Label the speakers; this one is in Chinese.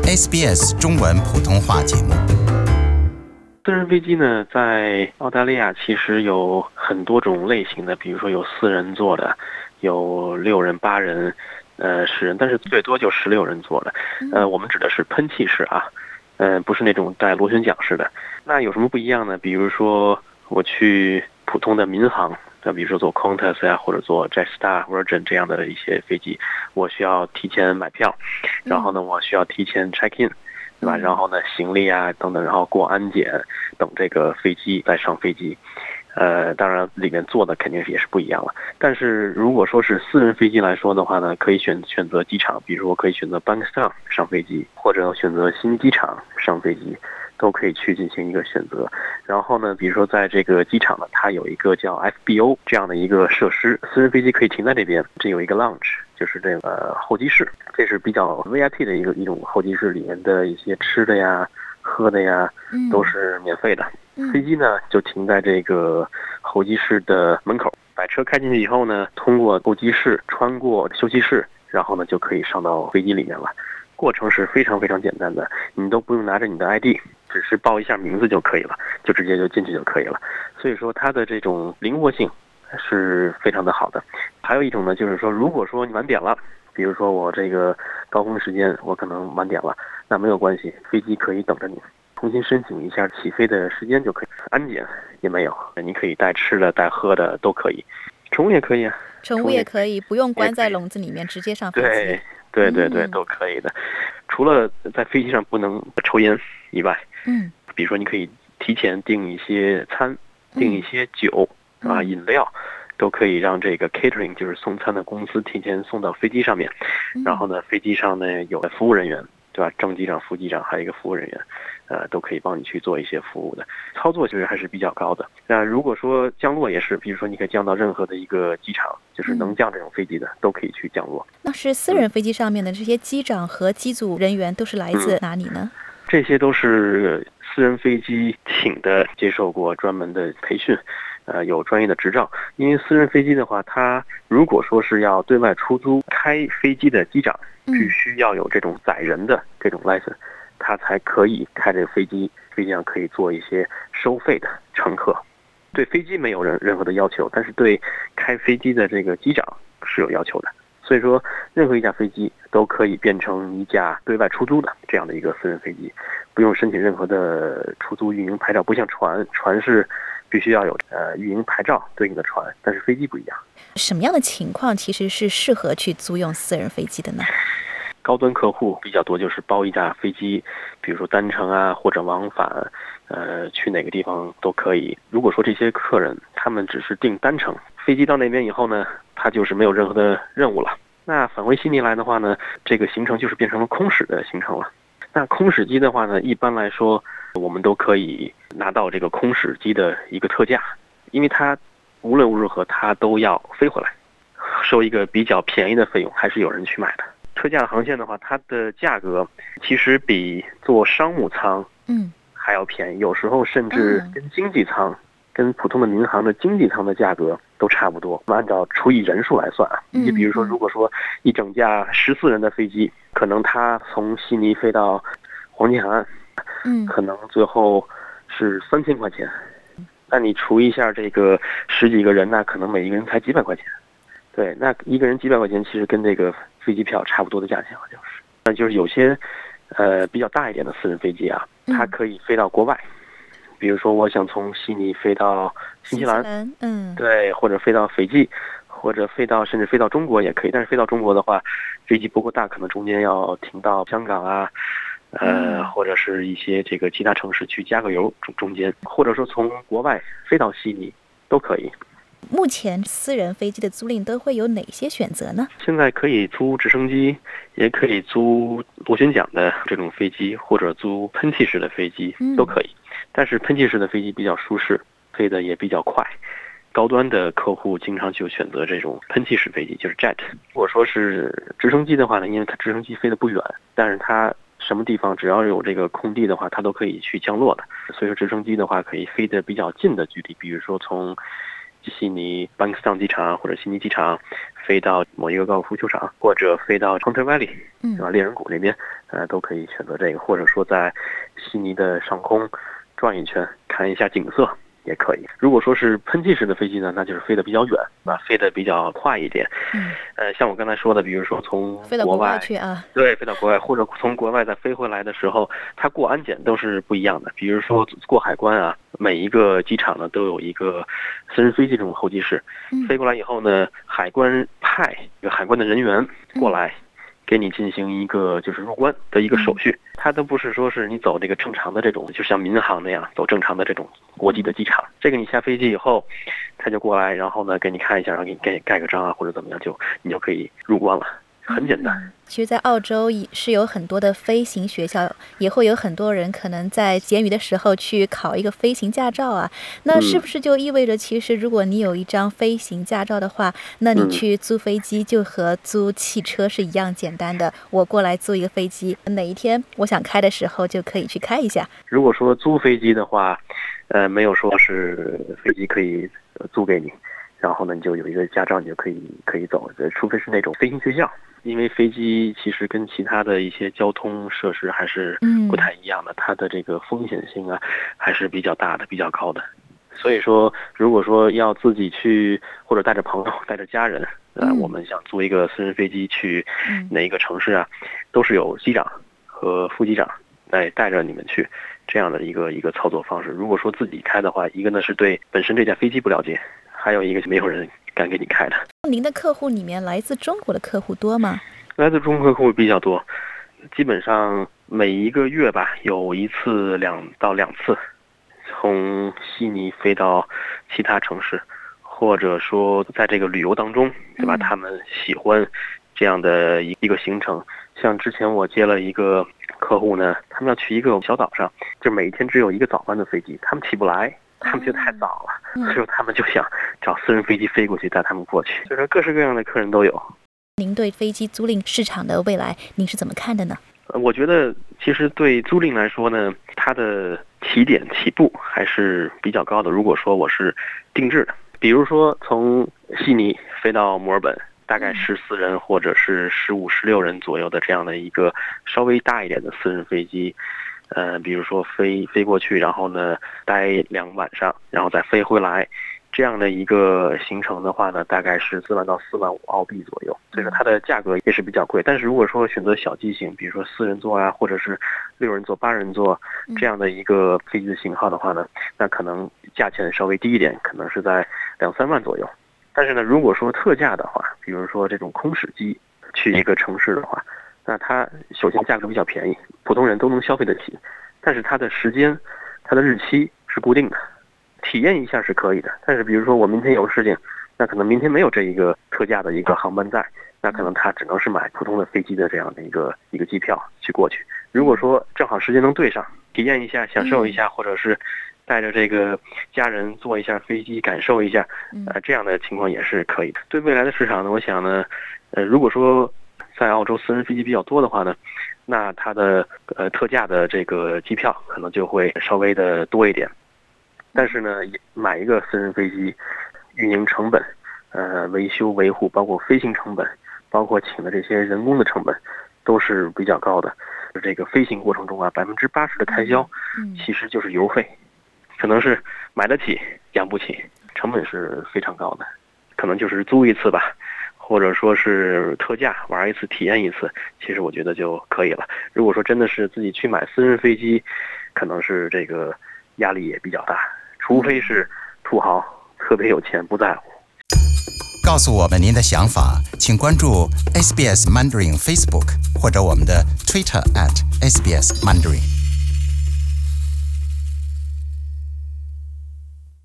Speaker 1: SBS 中文普通话节目。
Speaker 2: 私人飞机呢，在澳大利亚其实有很多种类型的，比如说有4人座的，有6人、8人、10人，但是最多就16人座的。我们指的是喷气式啊，不是那种带螺旋桨式的。那有什么不一样呢？比如说我去普通的民航，比如说坐 Qantas 呀，或者坐 Jetstar、Virgin 这样的一些飞机，我需要提前买票，然后呢，我需要提前 check in，对吧？然后呢，行李啊等等，然后过安检，等这个飞机再上飞机。当然里面坐的肯定也是不一样了。但是如果说是私人飞机来说的话呢，可以选择机场，比如我可以选择 Bankstown 上飞机，或者选择悉尼机场上飞机，都可以去进行一个选择。然后呢，比如说在这个机场呢，它有一个叫 FBO 这样的一个设施，私人飞机可以停在这边，这有一个 lounge， 就是这个候机室，这是比较 VIP 的一种候机室，里面的一些吃的呀、喝的呀都是免费的。飞机呢就停在这个候机室的门口，把车开进去以后呢，通过候机室穿过休息室，然后呢就可以上到飞机里面了。过程是非常非常简单的，你都不用拿着你的 ID， 只是报一下名字就可以了，就直接就进去就可以了。所以说它的这种灵活性是非常的好的。还有一种呢，就是说如果说你晚点了，比如说我这个高峰时间我可能晚点了，那没有关系，飞机可以等着你，重新申请一下起飞的时间就可以，安检也没有，你可以带吃的带喝的都可以，宠物也可以啊，
Speaker 3: 宠物也可以，不用关在笼子里面，直接上飞机。
Speaker 2: 对，都可以的。除了在飞机上不能抽烟以外，比如说你可以提前订一些餐，订一些酒啊、饮料，都可以让这个 catering 就是送餐的公司提前送到飞机上面。然后呢，飞机上呢有服务人员，对吧？正机长、副机长还有一个服务人员，都可以帮你去做一些服务的。操作其实还是比较高的。那如果说降落也是，比如说你可以降到任何的一个机场，就是能降这种飞机的，都可以去降落。
Speaker 3: 那是私人飞机上面的这些机长和机组人员都是来自哪里呢？
Speaker 2: 这些都是私人飞机请的，接受过专门的培训，有专业的执照。因为私人飞机的话，它如果说是要对外出租，开飞机的机长必须要有这种载人的这种 license，他才可以开这个飞机，飞机上可以做一些收费的乘客。对飞机没有任何的要求，但是对开飞机的这个机长是有要求的。所以说，任何一架飞机都可以变成一架对外出租的这样的一个私人飞机，不用申请任何的出租运营牌照，不像船是必须要有运营牌照对应的船，但是飞机不一样。
Speaker 3: 什么样的情况其实是适合去租用私人飞机的呢？
Speaker 2: 高端客户比较多，就是包一架飞机，比如说单程啊或者往返，去哪个地方都可以。如果说这些客人他们只是订单程，飞机到那边以后呢，他就是没有任何的任务了。那返回悉尼来的话呢，这个行程就是变成了空驶的行程了。那空驶机的话呢，一般来说我们都可以拿到这个空驶机的一个特价，因为它无论如何它都要飞回来，收一个比较便宜的费用，还是有人去买的。特价航线的话，它的价格其实比坐商务舱还要便宜，有时候甚至跟经济舱、跟普通的民航的经济舱的价格都差不多。按照除以人数来算，你比如说，如果说一整架14人的飞机，可能它从悉尼飞到黄金海岸，可能最后是3000块钱。那你除一下这个10几个人，那可能每一个人才几百块钱。对，那一个人几百块钱，其实跟这个飞机票差不多的价钱，好像是。那就是有些比较大一点的私人飞机啊，它可以飞到国外，比如说我想从悉尼飞到新西兰，对，或者飞到斐济，或者甚至飞到中国也可以。但是飞到中国的话，飞机不够大，可能中间要停到香港啊，或者是一些这个其他城市去加个油中间，或者说从国外飞到悉尼都可以。
Speaker 3: 目前私人飞机的租赁都会有哪些选择呢？
Speaker 2: 现在可以租直升机，也可以租螺旋桨的这种飞机，或者租喷气式的飞机都可以。但是喷气式的飞机比较舒适，飞得也比较快。高端的客户经常就选择这种喷气式飞机，就是 jet。如果说是直升机的话呢，因为它直升机飞得不远，但是它什么地方只要有这个空地的话，它都可以去降落的。所以说直升机的话可以飞得比较近的距离，比如说从悉尼班克斯坦机场或者悉尼机场飞到某一个高尔夫球场，或者飞到 Hunter Valley， 对吧？猎人谷那边，都可以选择这个，或者说在悉尼的上空转一圈，看一下景色也可以。如果说是喷气式的飞机呢，那就是飞得比较远，飞得比较快一点。像我刚才说的，比如说从
Speaker 3: 飞到国外去啊，
Speaker 2: 对，飞到国外，或者从国外再飞回来的时候，它过安检都是不一样的。比如说过海关啊，每一个机场呢都有一个私人飞机这种候机室，飞过来以后呢，海关派一个海关的人员过来，给你进行一个就是入关的一个手续，它都不是说是你走这个正常的这种，就像民航那样走正常的这种国际的机场。这个你下飞机以后，他就过来，然后呢给你看一下，然后给你盖个章啊或者怎么样，你就可以入关了，很简单。
Speaker 3: 其实在澳洲是有很多的飞行学校，也会有很多人可能在闲余的时候去考一个飞行驾照啊。那是不是就意味着其实如果你有一张飞行驾照的话，那你去租飞机就和租汽车是一样简单的，我过来租一个飞机，哪一天我想开的时候就可以去开一下。
Speaker 2: 如果说租飞机的话，没有说是飞机可以租给你，然后呢你就有一个驾照，你就可以走，除非是那种飞行学校。因为飞机其实跟其他的一些交通设施还是不太一样的，它的这个风险性啊还是比较大的，比较高的。所以说如果说要自己去或者带着朋友带着家人，我们想租一个私人飞机去哪一个城市啊，都是有机长和副机长来带着你们去，这样的一个操作方式。如果说自己开的话，一个呢是对本身这架飞机不了解，还有一个没有人敢给你开的。
Speaker 3: 您的客户里面来自中国的客户多吗？
Speaker 2: 来自中国客户比较多，基本上每一个月吧有1到2次，从悉尼飞到其他城市，或者说在这个旅游当中，对吧？他们喜欢这样的一个行程。像之前我接了一个客户呢，他们要去一个小岛上，就每一天只有一个早班的飞机，他们起不来，他们觉得太早了，所以他们就想找私人飞机飞过去带他们过去。所以说各式各样的客人都有。
Speaker 3: 您对飞机租赁市场的未来您是怎么看的呢？
Speaker 2: 我觉得其实对租赁来说呢，它的起步还是比较高的。如果说我是定制的，比如说从悉尼飞到墨尔本，大概14人或者是15、16人左右的这样的一个稍微大一点的私人飞机，比如说飞过去，然后呢待2晚上，然后再飞回来，这样的一个行程的话呢，大概是4万到4万5澳币左右，所以说它的价格也是比较贵。但是如果说选择小机型，比如说4人座啊，或者是6人座、8人座这样的一个飞机的型号的话呢，那可能价钱稍微低一点，可能是在2、3万左右。但是呢，如果说特价的话，比如说这种空驶机去一个城市的话，那它首先价格比较便宜，普通人都能消费得起，但是它的时间、它的日期是固定的。体验一下是可以的，但是比如说我明天有事情，那可能明天没有这一个特价的一个航班在，那可能他只能是买普通的飞机的这样的一个机票去过去。如果说正好时间能对上，体验一下、享受一下，或者是带着这个家人坐一下飞机，感受一下，这样的情况也是可以的。对未来的市场呢，我想呢，如果说在澳洲私人飞机比较多的话呢，那它的特价的这个机票可能就会稍微的多一点。但是呢，买一个私人飞机，运营成本、维修维护，包括飞行成本，包括请的这些人工的成本，都是比较高的。这个飞行过程中啊，80%的开销，其实就是油费，可能是买得起养不起，成本是非常高的。可能就是租一次吧，或者说是特价玩一次、体验一次，其实我觉得就可以了。如果说真的是自己去买私人飞机，可能是这个压力也比较大。除非是土豪特别有钱不在乎。
Speaker 1: 告诉我们您的想法，请关注 SBS Mandarin Facebook 或者我们的 Twitter @SBS Mandarin。